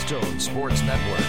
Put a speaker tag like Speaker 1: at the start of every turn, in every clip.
Speaker 1: Keystone Sports Network.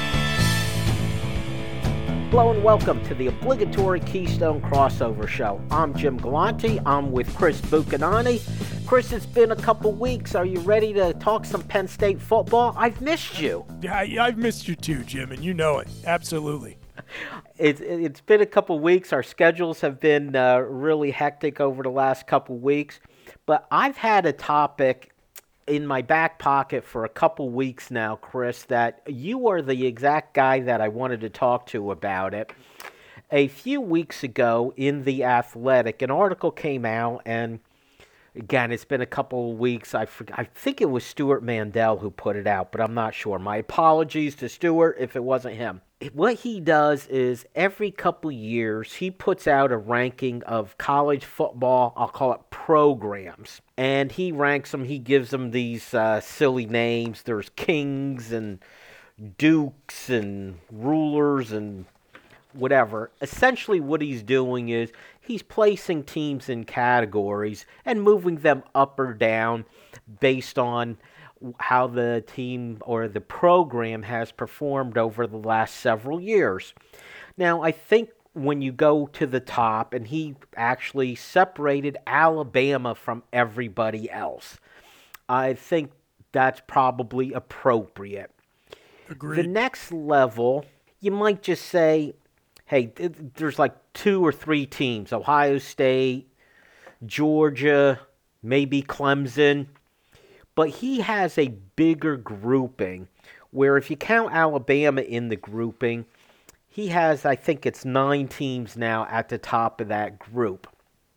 Speaker 2: Hello and welcome to the obligatory Keystone Crossover Show. I'm Jim Galante. I'm with Chris Buchanani. Chris, it's been a couple weeks. Are you ready to talk some Penn State football? I've missed you.
Speaker 3: Yeah, I've missed you too, Jim, and you know it. Absolutely.
Speaker 2: It's been a couple weeks. Our schedules have been really hectic over the last couple weeks. But I've had a topic in my back pocket for a couple weeks now, Chris, that you are the exact guy that I wanted to talk to about it. A few weeks ago in The Athletic, an article came out, and again, it's been a couple of weeks. I think it was Stuart Mandel who put it out, but I'm not sure. My apologies to Stuart if it wasn't him. What he does is every couple of years, he puts out a ranking of college football, I'll call it programs. And he ranks them, he gives them these silly names. There's kings and dukes and rulers and whatever. Essentially what he's doing is he's placing teams in categories and moving them up or down based on how the team or the program has performed over the last several years. Now, I think when you go to the top, and he actually separated Alabama from everybody else, I think that's probably appropriate.
Speaker 3: Agreed.
Speaker 2: The next level, you might just say, hey, there's like 2 or 3 teams, Ohio State, Georgia, maybe Clemson. But he has a bigger grouping where if you count Alabama in the grouping, he has, I think it's 9 teams now at the top of that group.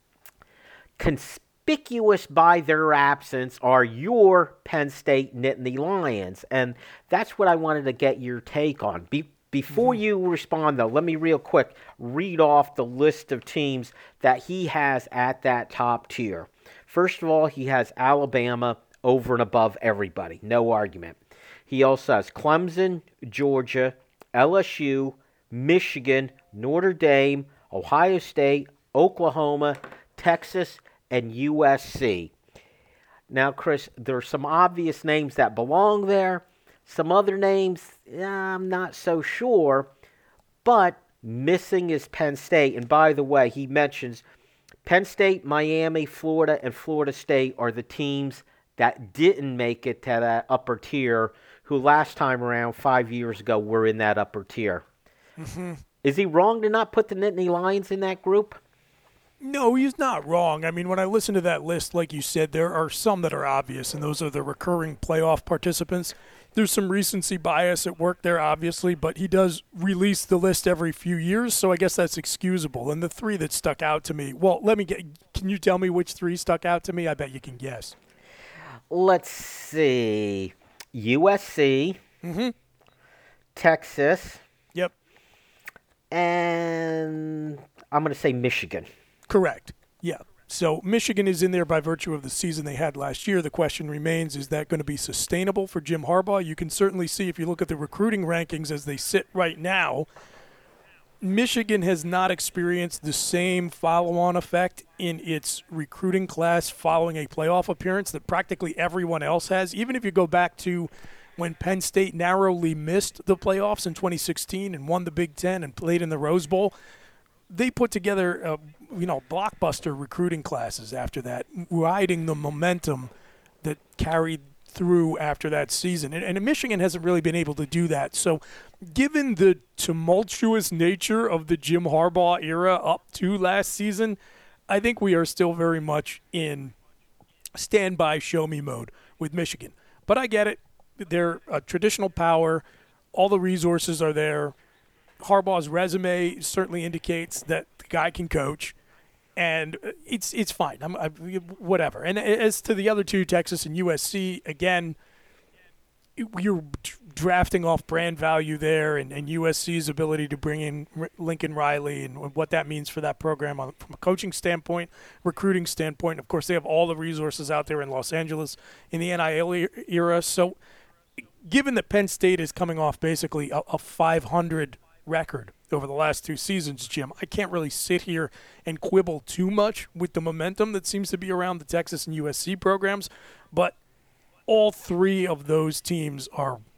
Speaker 2: Conspicuous by their absence are your Penn State Nittany Lions. And that's what I wanted to get your take on. Before you respond, though, let me real quick read off the list of teams that he has at that top tier. First of all, he has Alabama over and above everybody. No argument. He also has Clemson, Georgia, LSU, Michigan, Notre Dame, Ohio State, Oklahoma, Texas, and USC. Now, Chris, there are some obvious names that belong there. Some other names, I'm not so sure. But missing is Penn State. And by the way, he mentions Penn State, Miami, Florida, and Florida State are the teams that didn't make it to that upper tier, who last time around 5 years ago were in that upper tier.
Speaker 3: Mm-hmm.
Speaker 2: Is he wrong to not put the Nittany Lions in that group?
Speaker 3: No, he's not wrong. I mean, when I listen to that list, like you said, there are some that are obvious, and those are the recurring playoff participants. There's some recency bias at work there, obviously, but he does release the list every few years, so I guess that's excusable. And the 3 that stuck out to me, well, can you tell me which 3 stuck out to me? I bet you can guess.
Speaker 2: Let's see. USC.
Speaker 3: Mm-hmm.
Speaker 2: Texas.
Speaker 3: Yep.
Speaker 2: And I'm going to say Michigan.
Speaker 3: Correct. Yeah. So Michigan is in there by virtue of the season they had last year. The question remains, is that going to be sustainable for Jim Harbaugh? You can certainly see if you look at the recruiting rankings as they sit right now, Michigan has not experienced the same follow-on effect in its recruiting class following a playoff appearance that practically everyone else has. Even if you go back to when Penn State narrowly missed the playoffs in 2016 and won the Big Ten and played in the Rose Bowl, they put together blockbuster recruiting classes after that, riding the momentum that carried through after that season. And Michigan hasn't really been able to do that. So given the tumultuous nature of the Jim Harbaugh era up to last season, I think we are still very much in standby show-me mode with Michigan. But I get it. They're a traditional power. All the resources are there. Harbaugh's resume certainly indicates that the guy can coach. And it's fine. Whatever. And as to the other 2, Texas and USC, again, you're drafting off brand value there, and USC's ability to bring in Lincoln Riley and what that means for that program from a coaching standpoint, recruiting standpoint. Of course, they have all the resources out there in Los Angeles in the NIL era. So given that Penn State is coming off basically a 500 record over the last 2 seasons, Jim, I can't really sit here and quibble too much with the momentum that seems to be around the Texas and USC programs, but all 3 of those teams are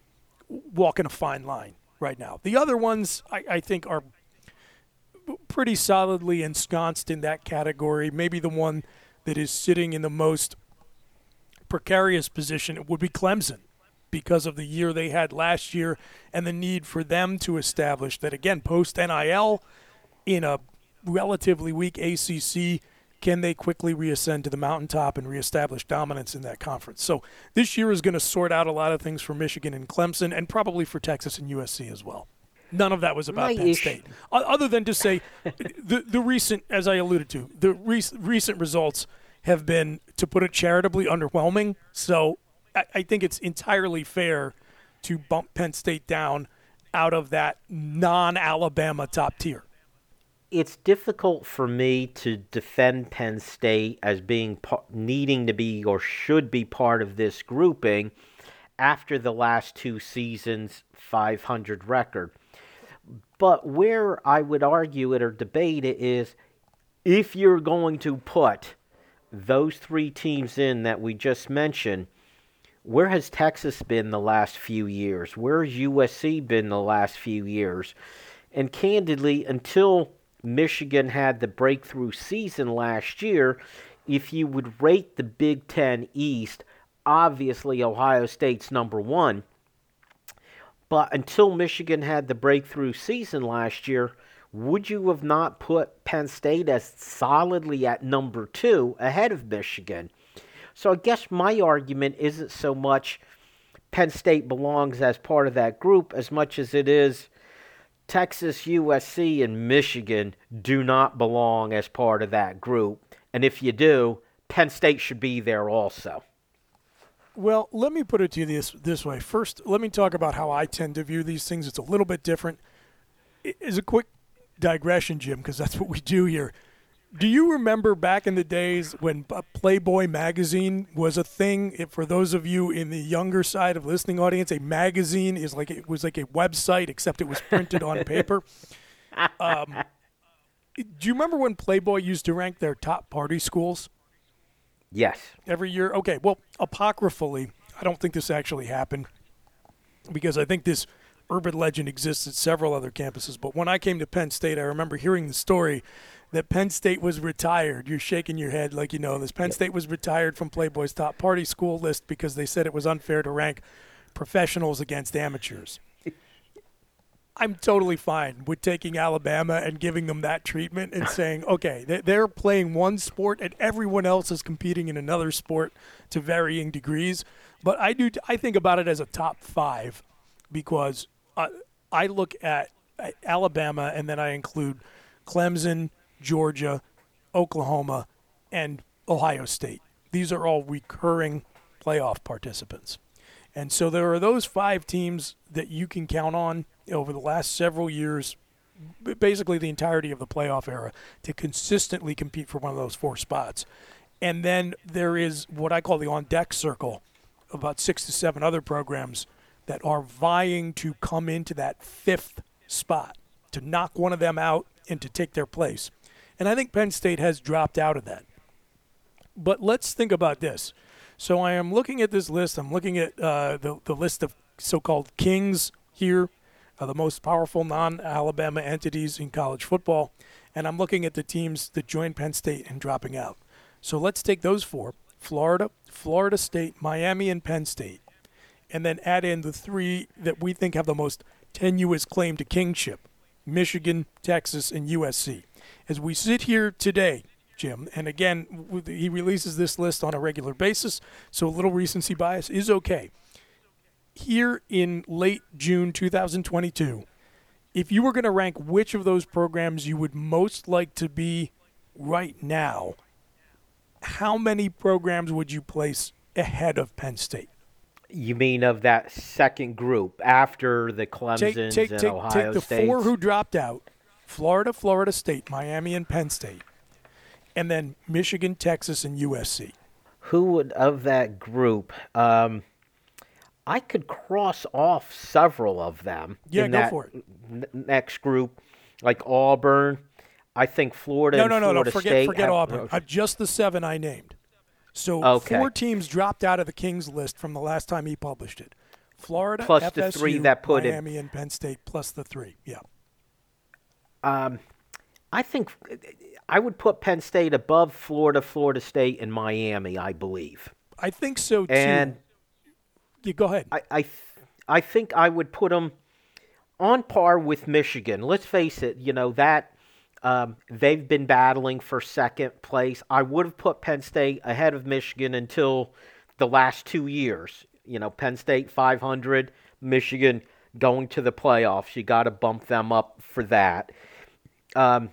Speaker 3: walking a fine line right now. The other ones, I think, are pretty solidly ensconced in that category. Maybe the one that is sitting in the most precarious position would be Clemson, because of the year they had last year and the need for them to establish that, again, post-NIL in a relatively weak ACC, can they quickly reascend to the mountaintop and reestablish dominance in that conference? So this year is going to sort out a lot of things for Michigan and Clemson, and probably for Texas and USC as well. None of that was about Penn State. Other than to say the recent, as I alluded to, the recent results have been, to put it charitably, underwhelming. So I think it's entirely fair to bump Penn State down out of that non-Alabama top tier.
Speaker 2: It's difficult for me to defend Penn State as being needing to be or should be part of this grouping after the last 2 seasons' 500 record. But where I would argue it or debate it is, if you're going to put those 3 teams in that we just mentioned, where has Texas been the last few years? Where has USC been the last few years? And candidly, until Michigan had the breakthrough season last year, if you would rate the Big Ten East, obviously Ohio State's number 1. But until Michigan had the breakthrough season last year, would you have not put Penn State as solidly at number 2 ahead of Michigan? So I guess my argument isn't so much Penn State belongs as part of that group as much as it is Texas, USC, and Michigan do not belong as part of that group. And if you do, Penn State should be there also.
Speaker 3: Well, let me put it to you this way. First, let me talk about how I tend to view these things. It's a little bit different. As a quick digression, Jim, because that's what we do here. Do you remember back in the days when Playboy magazine was a thing? For those of you in the younger side of listening audience, a magazine was like a website, except it was printed on paper. Do you remember when Playboy used to rank their top party schools?
Speaker 2: Yes.
Speaker 3: Every year? Okay, well, apocryphally, I don't think this actually happened, because I think this urban legend exists at several other campuses. But when I came to Penn State, I remember hearing the story that Penn State was retired. You're shaking your head like you know this. Penn State was retired from Playboy's top party school list because they said it was unfair to rank professionals against amateurs. I'm totally fine with taking Alabama and giving them that treatment and saying, okay, they're playing one sport and everyone else is competing in another sport to varying degrees. But I think about it as a top 5, because I look at Alabama and then I include Clemson, Georgia, Oklahoma, and Ohio State. These are all recurring playoff participants. And so there are those 5 teams that you can count on over the last several years, basically the entirety of the playoff era, to consistently compete for one of those 4 spots. And then there is what I call the on-deck circle, about 6 to 7 other programs that are vying to come into that 5th spot, to knock one of them out and to take their place. And I think Penn State has dropped out of that. But let's think about this. So I am looking at this list. I'm looking at the list of so-called kings here, the most powerful non-Alabama entities in college football. And I'm looking at the teams that joined Penn State and dropping out. So let's take those 4, Florida, Florida State, Miami, and Penn State, and then add in the 3 that we think have the most tenuous claim to kingship, Michigan, Texas, and USC. As we sit here today, Jim, and again, he releases this list on a regular basis, so a little recency bias is okay. Here in late June 2022, if you were going to rank which of those programs you would most like to be right now, how many programs would you place ahead of Penn State?
Speaker 2: You mean of that second group after the Clemsons and Ohio State?
Speaker 3: Take the 4 who dropped out: Florida, Florida State, Miami, and Penn State, and then Michigan, Texas, and USC.
Speaker 2: Who would, of that group? I could cross off several of them.
Speaker 3: Yeah,
Speaker 2: in
Speaker 3: go
Speaker 2: that
Speaker 3: for it.
Speaker 2: Next group, like Auburn. I think Florida.
Speaker 3: No.
Speaker 2: State
Speaker 3: Forget Auburn. Just the 7 I named. So
Speaker 2: okay.
Speaker 3: 4 teams dropped out of the Kings list from the last time he published it. Florida,
Speaker 2: plus
Speaker 3: FSU,
Speaker 2: the 3 that put in.
Speaker 3: Miami, and Penn State plus the 3. Yeah.
Speaker 2: I think I would put Penn State above Florida, Florida State, and Miami, I believe.
Speaker 3: I think so, too.
Speaker 2: And
Speaker 3: you go ahead.
Speaker 2: I think I would put them on par with Michigan. Let's face it, that they've been battling for second place. I would have put Penn State ahead of Michigan until the last 2 years. Penn State 500, Michigan going to the playoffs. You got to bump them up for that. The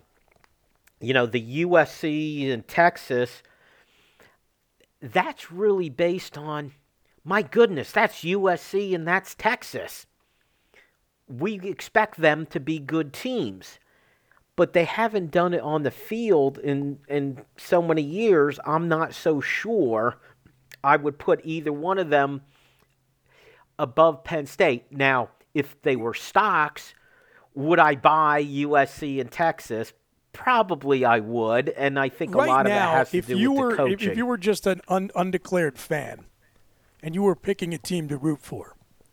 Speaker 2: USC and Texas, that's really based on, my goodness, that's USC and that's Texas. We expect them to be good teams, but they haven't done it on the field in so many years. I'm not so sure I would put either one of them above Penn State. Now, if they were stocks, would I buy USC and Texas? Probably I would, and I think
Speaker 3: right
Speaker 2: a lot
Speaker 3: now,
Speaker 2: of it has to do with the coaching.
Speaker 3: If you were just an undeclared fan and you were picking a team to root for,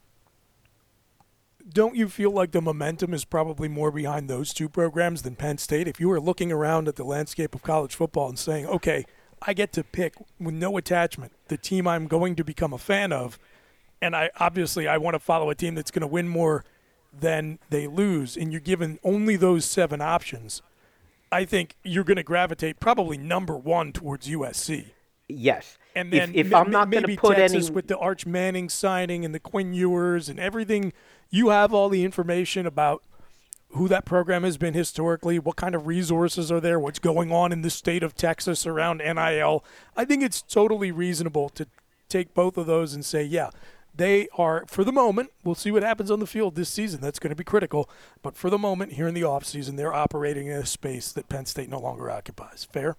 Speaker 3: don't you feel like the momentum is probably more behind those two programs than Penn State? If you were looking around at the landscape of college football and saying, okay, I get to pick with no attachment the team I'm going to become a fan of, and I want to follow a team that's going to win more than they lose, and you're given only those 7 options, I think you're going to gravitate probably number 1 towards USC.
Speaker 2: Yes.
Speaker 3: And then
Speaker 2: if I'm not going to put
Speaker 3: Texas
Speaker 2: any
Speaker 3: with the Arch Manning signing and the Quinn Ewers and everything, you have all the information about who that program has been historically, what kind of resources are there, what's going on in the state of Texas around NIL. I think it's totally reasonable to take both of those and say, yeah, they are, for the moment, we'll see what happens on the field this season. That's going to be critical. But for the moment, here in the offseason, they're operating in a space that Penn State no longer occupies. Fair?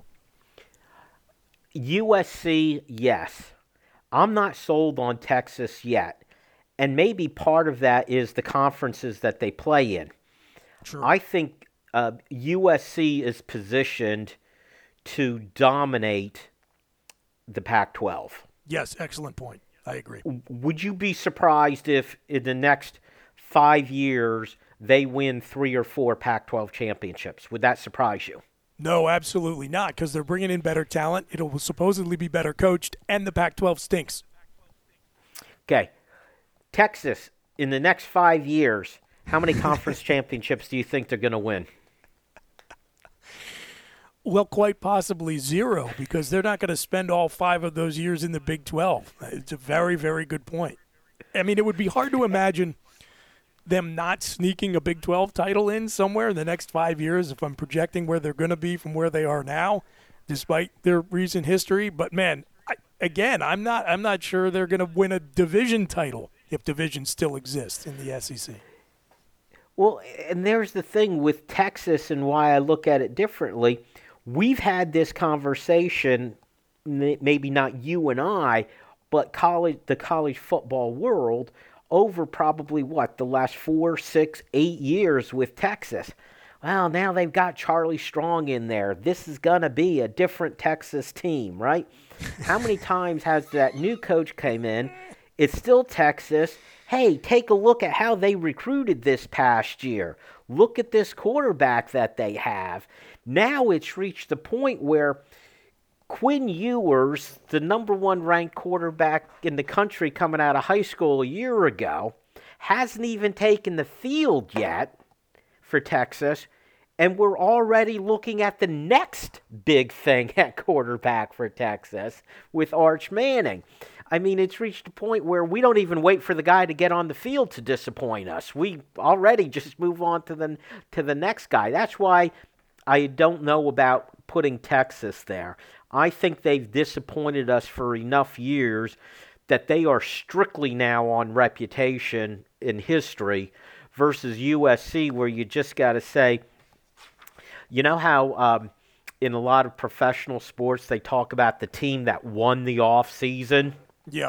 Speaker 2: USC, yes. I'm not sold on Texas yet. And maybe part of that is the conferences that they play in.
Speaker 3: True.
Speaker 2: I think USC is positioned to dominate the Pac-12.
Speaker 3: Yes, excellent point. I agree.
Speaker 2: Would you be surprised if in the next 5 years they win 3 or 4 Pac-12 championships? Would that surprise you?
Speaker 3: No, absolutely not, because they're bringing in better talent. It'll supposedly be better coached, and the Pac-12 stinks.
Speaker 2: Okay. Texas, in the next 5 years, how many conference championships do you think they're going to win?
Speaker 3: Well, quite possibly 0, because they're not going to spend all 5 of those years in the Big 12. It's a very, very good point. I mean, it would be hard to imagine them not sneaking a Big 12 title in somewhere in the next 5 years if I'm projecting where they're going to be from where they are now, despite their recent history. But, man, I'm not sure they're going to win a division title if division still exists in the SEC.
Speaker 2: Well, and there's the thing with Texas and why I look at it differently. We've had this conversation, maybe not you and I, but the college football world over probably, the last 4, 6, 8 years with Texas. Well, now they've got Charlie Strong in there. This is going to be a different Texas team, right? How many times has that new coach came in? It's still Texas. Hey, take a look at how they recruited this past year. Look at this quarterback that they have. Now it's reached the point where Quinn Ewers, the number 1 ranked quarterback in the country coming out of high school a year ago, hasn't even taken the field yet for Texas, and we're already looking at the next big thing at quarterback for Texas with Arch Manning. I mean, it's reached a point where we don't even wait for the guy to get on the field to disappoint us. We already just move on to the next guy. That's why I don't know about putting Texas there. I think they've disappointed us for enough years that they are strictly now on reputation in history versus USC, where you just got to say, you know how in a lot of professional sports they talk about the team that won the offseason?
Speaker 3: Yeah.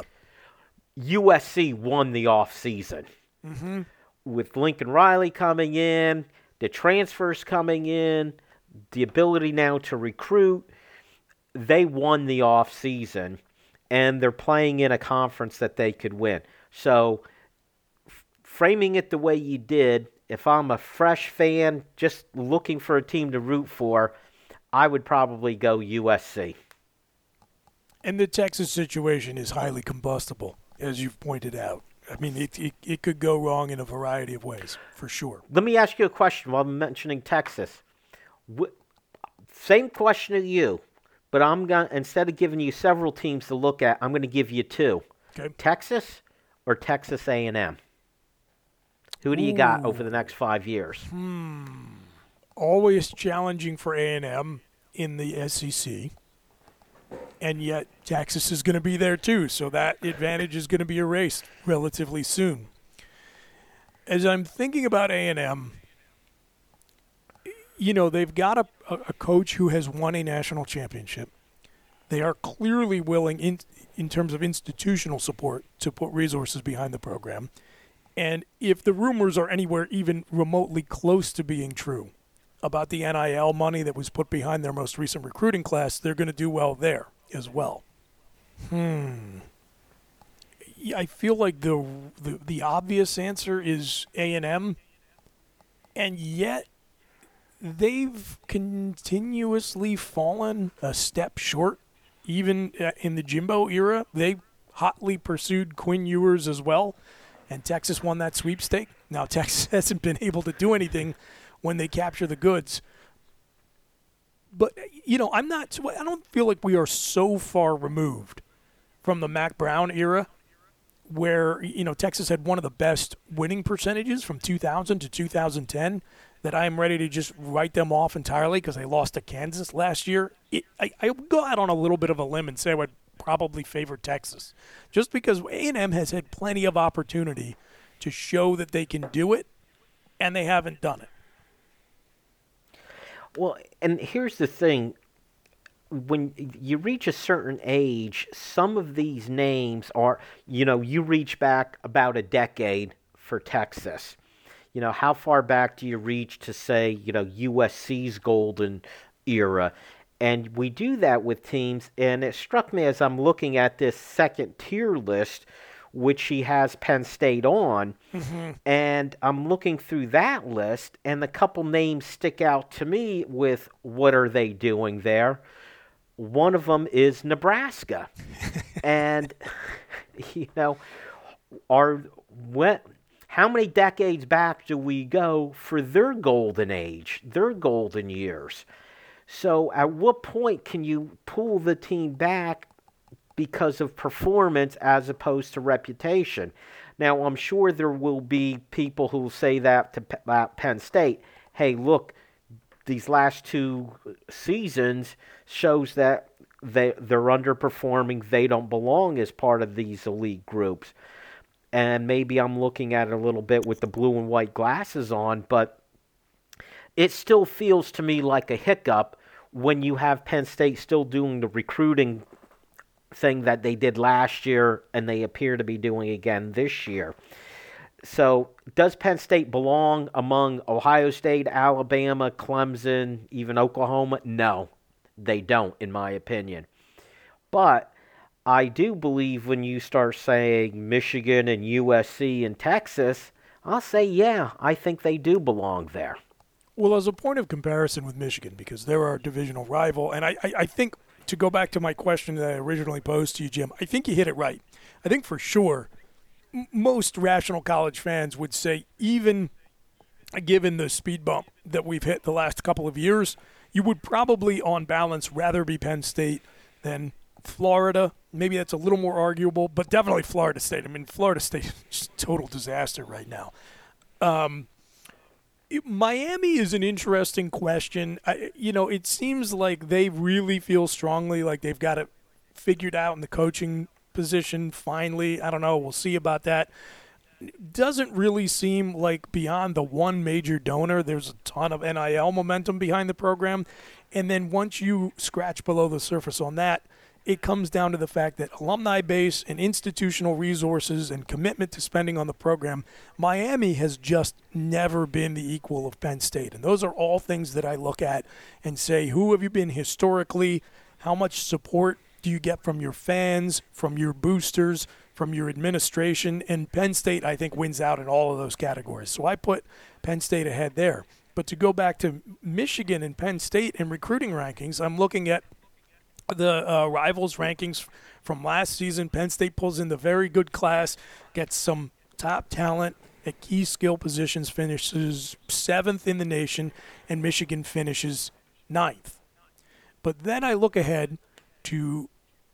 Speaker 2: USC won the offseason.
Speaker 3: Mm-hmm.
Speaker 2: With Lincoln Riley coming in, the transfers coming in, the ability now to recruit, they won the offseason, and they're playing in a conference that they could win. So framing it the way you did, if I'm a fresh fan just looking for a team to root for, I would probably go USC.
Speaker 3: And the Texas situation is highly combustible, as you've pointed out. I mean, it could go wrong in a variety of ways, for sure.
Speaker 2: Let me ask you a question while I'm mentioning Texas. Same question to you, but I'm going instead of giving you several teams to look at, I'm going to give you two.
Speaker 3: Okay.
Speaker 2: Texas or Texas A&M? Who do you got over the next 5 years?
Speaker 3: Always challenging for A&M in the SEC. And yet Texas is going to be there too, so that advantage is going to be erased relatively soon. As I'm thinking about A&M, they've got a coach who has won a national championship. They are clearly willing, in terms of institutional support, to put resources behind the program. And if the rumors are anywhere even remotely close to being true about the NIL money that was put behind their most recent recruiting class, they're going to do well there as well. I feel like the obvious answer is A&M, and yet they've continuously fallen a step short. Even in the Jimbo era, they hotly pursued Quinn Ewers as well, and Texas won that sweepstake. Now, Texas hasn't been able to do anything when they capture the goods. But, I don't feel like we are so far removed from the Mac Brown era where, Texas had one of the best winning percentages from 2000 to 2010 that I am ready to just write them off entirely because they lost to Kansas last year. I would go out on a little bit of a limb and say I would probably favor Texas just because A&M has had plenty of opportunity to show that they can do it, and they haven't done it.
Speaker 2: Well, and here's the thing. When you reach a certain age, some of these names are, you reach back about a decade for Texas. How far back do you reach to say, USC's golden era? And we do that with teams, and it struck me as I'm looking at this second tier list, which he has Penn State on, and I'm looking through that list, and the couple names stick out to me with what are they doing there. One of them is Nebraska. And, how many decades back do we go for their golden age, their golden years? So at what point can you pull the team back because of performance as opposed to reputation? Now, I'm sure there will be people who will say that to Penn State. Hey, look, these last two seasons shows that they're underperforming. They don't belong as part of these elite groups. And maybe I'm looking at it a little bit with the blue and white glasses on, but it still feels to me like a hiccup when you have Penn State still doing the recruiting thing that they did last year and they appear to be doing again this year. So does Penn State belong among Ohio State, Alabama, Clemson, even Oklahoma? No, they don't, in my opinion. But I do believe when you start saying Michigan and USC and Texas, I'll say, yeah, I think they do belong there.
Speaker 3: Well, as a point of comparison with Michigan, because they're our divisional rival, and I think, to go back to my question that I originally posed to you, Jim, I think you hit it right. I think for sure most rational college fans would say, even given the speed bump that we've hit the last couple of years, you would probably, on balance, rather be Penn State than Florida. Maybe that's a little more arguable, but definitely Florida State. I mean, Florida State is just a total disaster right now. Miami is an interesting question. It seems like they really feel strongly like they've got it figured out in the coaching position finally. I don't know. We'll see about that. Doesn't really seem like beyond the one major donor, there's a ton of NIL momentum behind the program. And then once you scratch below the surface on that, it comes down to the fact that alumni base and institutional resources and commitment to spending on the program, Miami has just never been the equal of Penn State. And those are all things that I look at and say, who have you been historically? How much support do you get from your fans, from your boosters, from your administration? And Penn State, I think, wins out in all of those categories. So I put Penn State ahead there. But to go back to Michigan and Penn State and recruiting rankings, I'm looking at the Rivals rankings from last season. Penn State pulls in the very good class, gets some top talent at key skill positions, finishes 7th in the nation, and Michigan finishes 9th. But then I look ahead to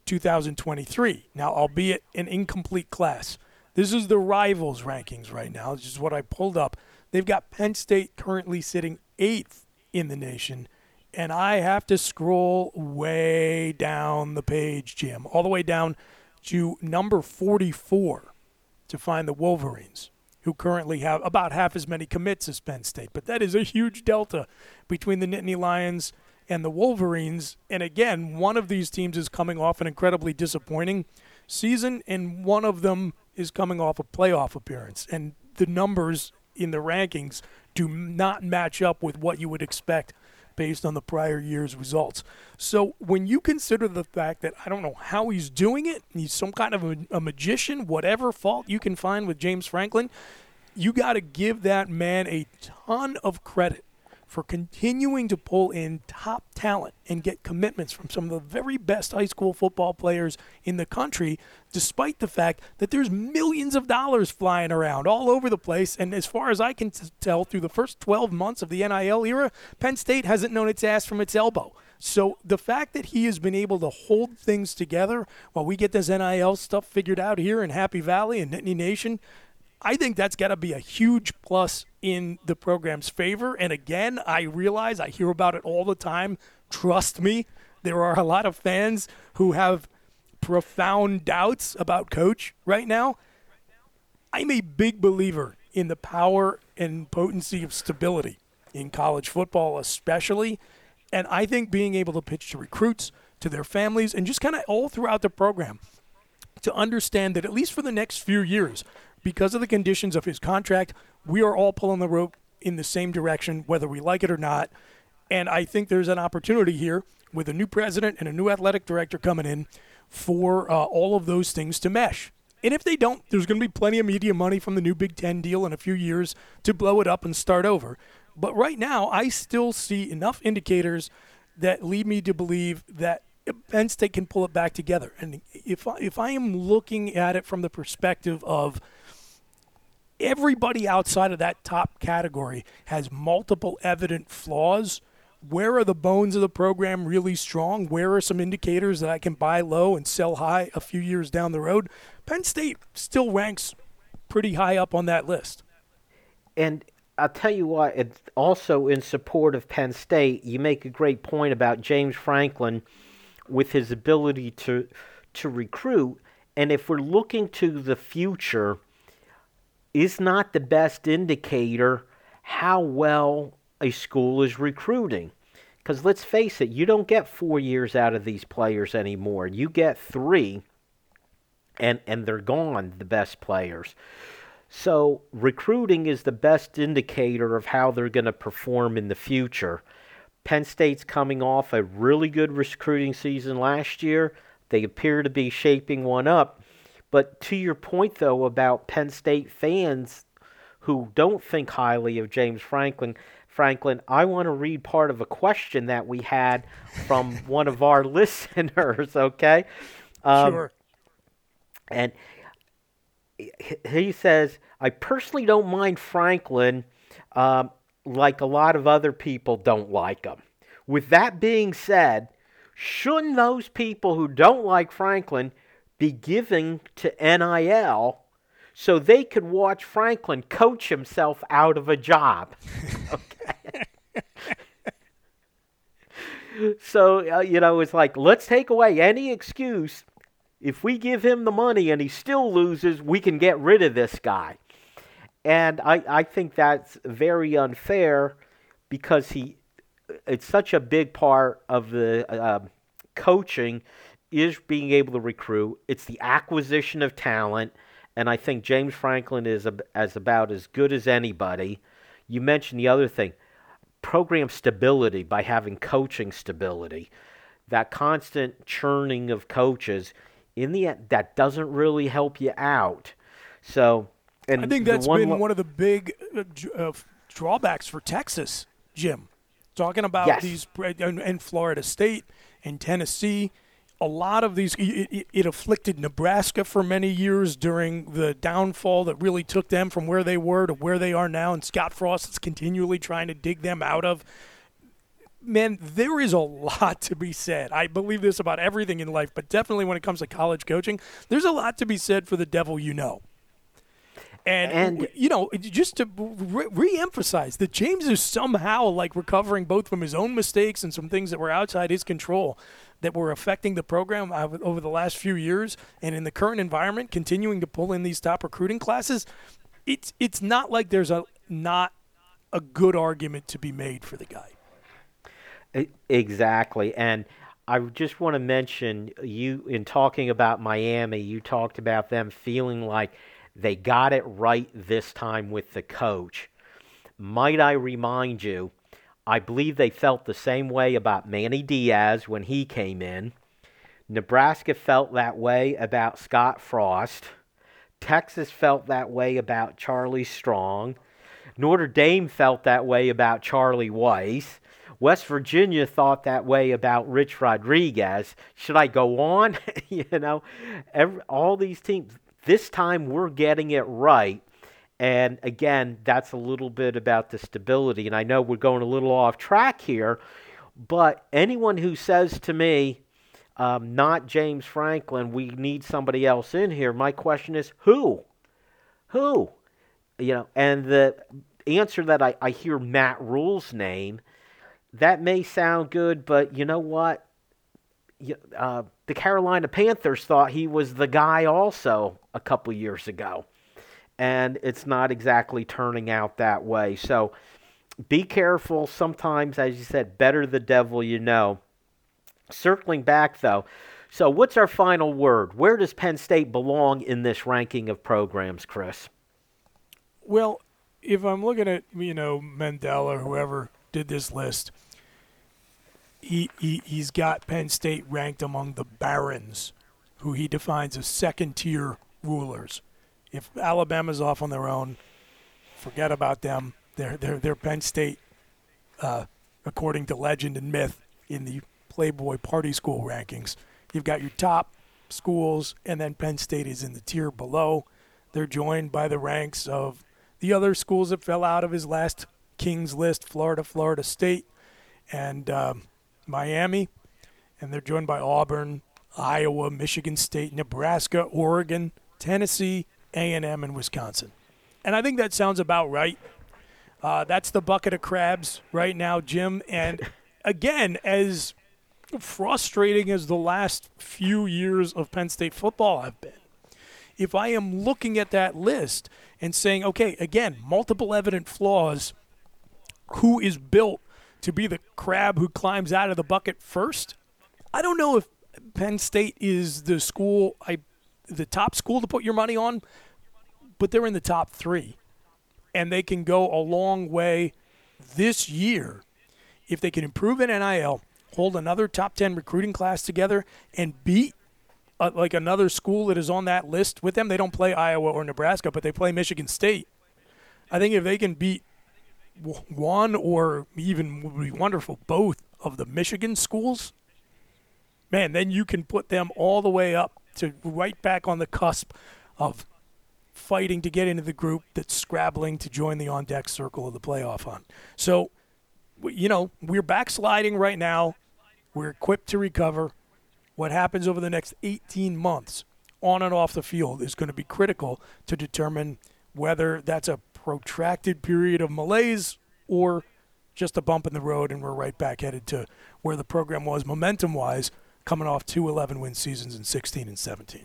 Speaker 3: 2023. Now, albeit an incomplete class, this is the Rivals rankings right now. This is what I pulled up. They've got Penn State currently sitting 8th in the nation, and I have to scroll way down the page, Jim, all the way down to number 44 to find the Wolverines, who currently have about half as many commits as Penn State. But that is a huge delta between the Nittany Lions and the Wolverines. And again, one of these teams is coming off an incredibly disappointing season, and one of them is coming off a playoff appearance. And the numbers in the rankings do not match up with what you would expect based on the prior year's results. So when you consider the fact that I don't know how he's doing it, he's some kind of a magician, whatever fault you can find with James Franklin, you got to give that man a ton of credit for continuing to pull in top talent and get commitments from some of the very best high school football players in the country, despite the fact that there's millions of dollars flying around all over the place. And as far as I can tell, through the first 12 months of the NIL era, Penn State hasn't known its ass from its elbow. So the fact that he has been able to hold things together while we get this NIL stuff figured out here in Happy Valley and Nittany Nation, I think that's got to be a huge plus in the program's favor. And again, I realize I hear about it all the time. Trust me, there are a lot of fans who have profound doubts about Coach right now. I'm a big believer in the power and potency of stability in college football especially. And I think being able to pitch to recruits, to their families, and just kind of all throughout the program to understand that at least for the next few years, because of the conditions of his contract, we are all pulling the rope in the same direction, whether we like it or not. And I think there's an opportunity here with a new president and a new athletic director coming in for all of those things to mesh. And if they don't, there's going to be plenty of media money from the new Big Ten deal in a few years to blow it up and start over. But right now, I still see enough indicators that lead me to believe that Penn State can pull it back together. And if I am looking at it from the perspective of everybody outside of that top category has multiple evident flaws, where are the bones of the program really strong? Where are some indicators that I can buy low and sell high a few years down the road? Penn State still ranks pretty high up on that list.
Speaker 2: And I'll tell you what, it's also in support of Penn State. You make a great point about James Franklin with his ability to recruit. And if we're looking to the future, is not the best indicator how well a school is recruiting. Because let's face it, you don't get 4 years out of these players anymore. You get 3, and they're gone, the best players. So recruiting is the best indicator of how they're going to perform in the future. Penn State's coming off a really good recruiting season last year. They appear to be shaping one up. But to your point, though, about Penn State fans who don't think highly of James Franklin, I want to read part of a question that we had from one of our listeners, okay?
Speaker 3: Sure.
Speaker 2: And he says, I personally don't mind Franklin like a lot of other people don't like him. With that being said, shouldn't those people who don't like Franklin be giving to NIL so they could watch Franklin coach himself out of a job? Okay. So, it's like, let's take away any excuse. If we give him the money and he still loses, we can get rid of this guy. And I think that's very unfair because it's such a big part of the coaching is being able to recruit. It's the acquisition of talent, and I think James Franklin is about as good as anybody. You mentioned the other thing, program stability by having coaching stability. that constant churning of coaches, in the end, that doesn't really help you out. So, and
Speaker 3: I think
Speaker 2: the
Speaker 3: that's been one of the big drawbacks for Texas, Jim. Talking about
Speaker 2: Yes.
Speaker 3: these, and Florida State and Tennessee, a lot of these, it afflicted Nebraska for many years during the downfall that really took them from where they were to where they are now, and Scott Frost is continually trying to dig them out of. Man, there is a lot to be said. I believe this about everything in life, but definitely when it comes to college coaching, there's a lot to be said for the devil you know. And you know, just to re-emphasize that James is somehow like recovering both from his own mistakes and some things that were outside his control that were affecting the program over the last few years, and in the current environment, continuing to pull in these top recruiting classes. It's not like there's not a good argument to be made for the guy.
Speaker 2: Exactly. And I just want to mention, you, in talking about Miami, you talked about them feeling like they got it right this time with the coach. Might I remind you, I believe they felt the same way about Manny Diaz when he came in. Nebraska felt that way about Scott Frost. Texas felt that way about Charlie Strong. Notre Dame felt that way about Charlie Weiss. West Virginia thought that way about Rich Rodriguez. Should I go on? All these teams. This time we're getting it right. And again, that's a little bit about the stability. And I know we're going a little off track here, but anyone who says to me, not James Franklin, we need somebody else in here, my question is, who? Who? And the answer that I hear Matt Rule's name, that may sound good, but you know what? The Carolina Panthers thought he was the guy also a couple years ago. And it's not exactly turning out that way. So be careful. Sometimes, as you said, better the devil you know. Circling back, though, so what's our final word? Where does Penn State belong in this ranking of programs, Chris?
Speaker 3: Well, if I'm looking at, Mendel or whoever did this list, he's got Penn State ranked among the barons, who he defines as second-tier rulers. If Alabama's off on their own, forget about them. They're Penn State, according to legend and myth, in the Playboy Party School rankings. You've got your top schools, and then Penn State is in the tier below. They're joined by the ranks of the other schools that fell out of his last Kings list, Florida State, and Miami, and they're joined by Auburn, Iowa, Michigan State, Nebraska, Oregon, Tennessee, A&M, and Wisconsin. And I think that sounds about right. That's the bucket of crabs right now, Jim. And again, as frustrating as the last few years of Penn State football have been, if I am looking at that list and saying, okay, again, multiple evident flaws, who is built to be the crab who climbs out of the bucket first? I don't know if Penn State is the school, the top school to put your money on, but they're in the top three. And they can go a long way this year if they can improve in NIL, hold another top 10 recruiting class together, and beat like another school that is on that list with them. They don't play Iowa or Nebraska, but they play Michigan State. I think if they can beat one, or even would be wonderful, both of the Michigan schools, man, then you can put them all the way up to right back on the cusp of fighting to get into the group that's scrabbling to join the on-deck circle of the playoff hunt. So, we're backsliding right now. We're equipped to recover. What happens over the next 18 months on and off the field is going to be critical to determine whether that's a protracted period of malaise or just a bump in the road and we're right back headed to where the program was momentum-wise, coming off 2 11-win seasons in 16 and 17.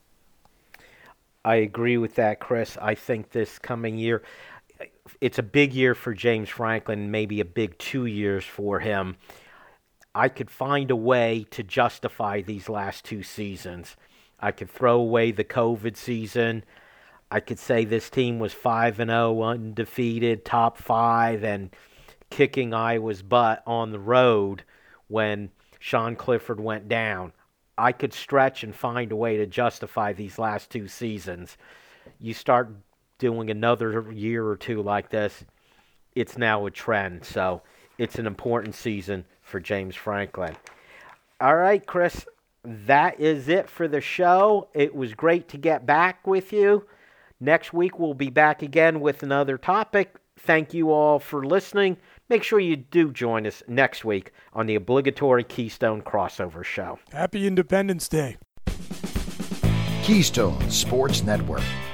Speaker 2: I agree with that, Chris. I think this coming year, it's a big year for James Franklin, maybe a big 2 years for him. I could find a way to justify these last 2 seasons. I could throw away the COVID season. I could say this team was 5-0, undefeated, top 5, and kicking Iowa's butt on the road when Sean Clifford went down. I could stretch and find a way to justify these last 2 seasons. You start doing another year or 2 like this, it's now a trend. So it's an important season for James Franklin. All right, Chris, that is it for the show. It was great to get back with you. Next week, we'll be back again with another topic. Thank you all for listening. Make sure you do join us next week on the obligatory Keystone Crossover Show.
Speaker 3: Happy Independence Day.
Speaker 1: Keystone Sports Network.